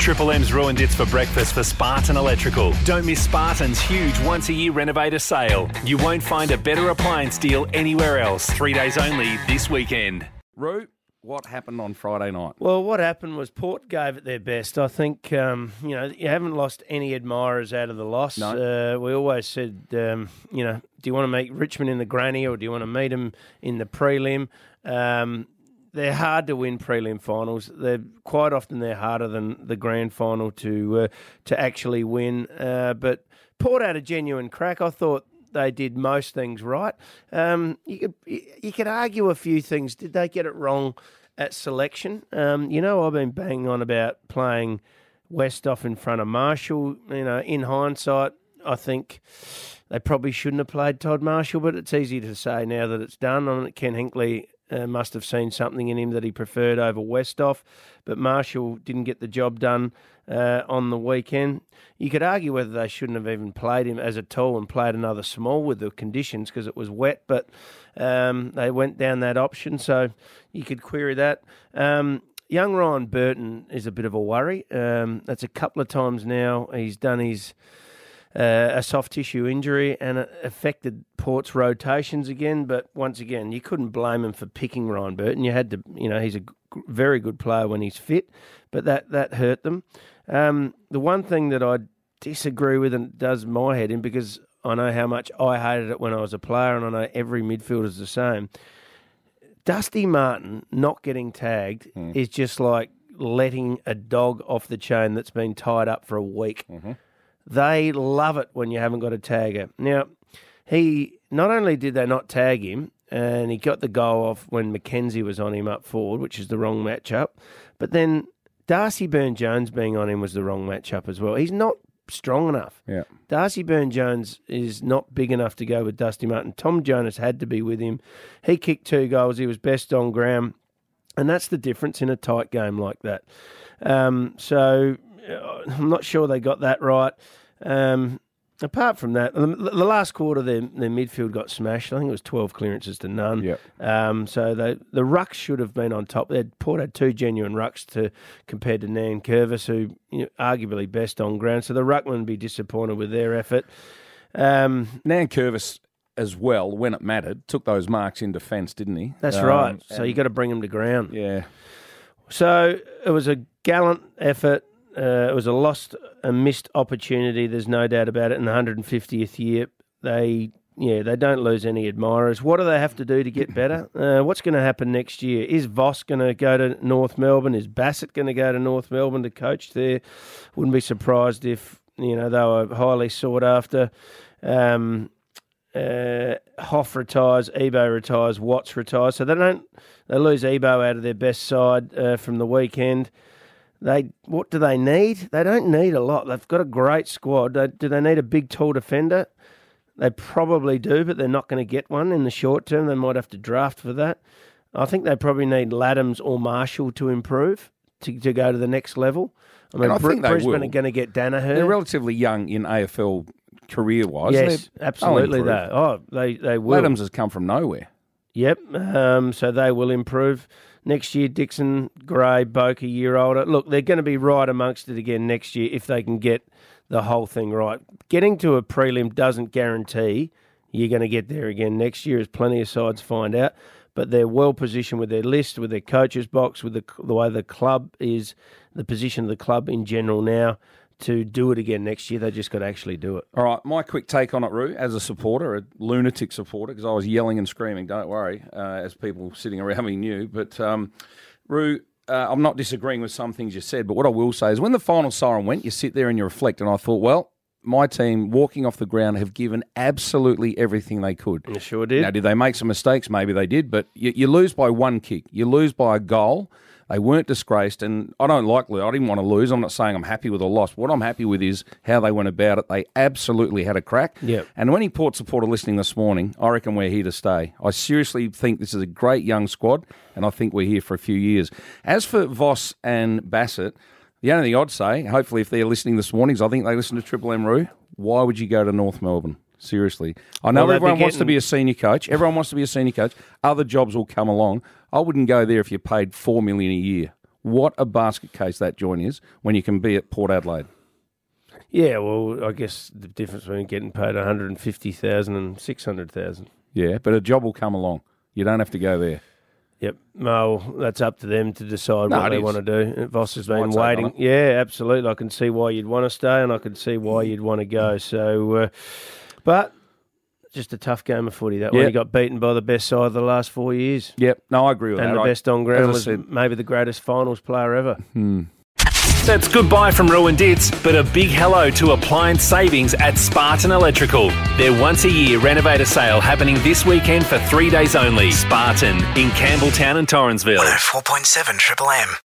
Triple M's ruined its for breakfast for Spartan Electrical. Don't miss Spartan's huge once-a-year renovator sale. You won't find a better appliance deal anywhere else. 3 days only this weekend. Roo, what happened on Friday night? Well, what happened was Port gave it their best. I think, you haven't lost any admirers out of the loss. No. We always said, do you want to meet Richmond in the granny or do you want to meet them in the prelim? They're hard to win prelim finals. Quite often they're harder than the grand final to actually win. But Port had a genuine crack. I thought they did most things right. You could argue a few things. Did they get it wrong at selection? I've been banging on about playing Westhoff in front of Marshall. In hindsight, I think they probably shouldn't have played Todd Marshall, but it's easy to say now that it's done. Ken Hinkley must have seen something in him that he preferred over Westhoff, but Marshall didn't get the job done on the weekend. You could argue whether they shouldn't have even played him as a tall and played another small with the conditions because it was wet, but they went down that option, so you could query that. Young Ryan Burton is a bit of a worry. That's a couple of times now he's done his a soft tissue injury and it affected Port's rotations again. But once again, you couldn't blame him for picking Ryan Burton. You had to, he's a very good player when he's fit, but that hurt them. The one thing that I disagree with and does my head in, because I know how much I hated it when I was a player and I know every midfielder is the same, Dusty Martin not getting tagged is just like letting a dog off the chain that's been tied up for a week. Mm-hmm. They love it when you haven't got a tagger. Now, he not only did they not tag him, and he got the goal off when Mackenzie was on him up forward, which is the wrong matchup, but then Darcy Byrne-Jones being on him was the wrong matchup as well. He's not strong enough. Yeah. Darcy Byrne-Jones is not big enough to go with Dusty Martin. Tom Jonas had to be with him. He kicked 2 goals. He was best on ground, and that's the difference in a tight game like that. So I'm not sure they got that right. Apart from that, the last quarter, their midfield got smashed. I think it was 12 clearances to none. Yep. So the rucks should have been on top. Port had 2 genuine rucks compared to Nan Curvis, who arguably best on ground. So the ruckman would be disappointed with their effort. Nan Curvis as well, when it mattered, took those marks in defence, didn't he? That's right. So you got to bring them to ground. Yeah. So it was a gallant effort. It was a missed opportunity. There's no doubt about it. In the 150th year, they don't lose any admirers. What do they have to do to get better? What's going to happen next year? Is Voss going to go to North Melbourne? Is Bassett going to go to North Melbourne to coach there? Wouldn't be surprised if they were highly sought after. Hoff retires, Ebo retires, Watts retires. So they lose Ebo out of their best side from the weekend. What do they need? They don't need a lot. They've got a great squad. Do they need a big, tall defender? They probably do, but they're not going to get one in the short term. They might have to draft for that. I think they probably need Laddams or Marshall to improve to go to the next level. I mean, Brisbane are going to get Danaher. They're relatively young in AFL career-wise. Yes, absolutely. They will. Laddams has come from nowhere. Yep. So they will improve. Next year, Dixon, Gray, Boak, a year older. Look, they're going to be right amongst it again next year if they can get the whole thing right. Getting to a prelim doesn't guarantee you're going to get there again next year, as plenty of sides find out. But they're well positioned with their list, with their coaches box, with the way the club is, the position of the club in general now to do it again next year. They just got to actually do it. All right, my quick take on it, Roo, as a supporter, a lunatic supporter, because I was yelling and screaming, don't worry, as people sitting around me knew. But, Roo, I'm not disagreeing with some things you said, but what I will say is when the final siren went, you sit there and you reflect, and I thought, well, my team, walking off the ground, have given absolutely everything they could. You sure did. Now, did they make some mistakes? Maybe they did, but you lose by one kick. You lose by a goal. They weren't disgraced, and I don't like lose. I didn't want to lose. I'm not saying I'm happy with a loss. What I'm happy with is how they went about it. They absolutely had a crack. Yep. And when any Port supporter listening this morning, I reckon we're here to stay. I seriously think this is a great young squad, and I think we're here for a few years. As for Voss and Bassett, the only thing I'd say, hopefully if they're listening this morning, is I think they listen to Triple M Roo. Why would you go to North Melbourne? Seriously. I know everyone wants to be a senior coach. Everyone wants to be a senior coach. Other jobs will come along. I wouldn't go there if you paid $4 million a year. what a basket case that joint is when you can be at Port Adelaide. Yeah, well, I guess the difference between getting paid $150,000 and $600,000. Yeah, but a job will come along. You don't have to go there. Yep. Well, that's up to them to decide what they want to do. Voss has been waiting. Yeah, absolutely. I can see why you'd want to stay, and I can see why you'd want to go. So, but just a tough game of footy. That one, he got beaten by the best side of the last 4 years. Yep. No, I agree with that. And the best on ground was maybe the greatest finals player ever. That's goodbye from Roo and Dits, but a big hello to appliance savings at Spartan Electrical. Their once-a-year renovator sale happening this weekend for 3 days only. Spartan in Campbelltown and Torrensville. 104.7 Triple M.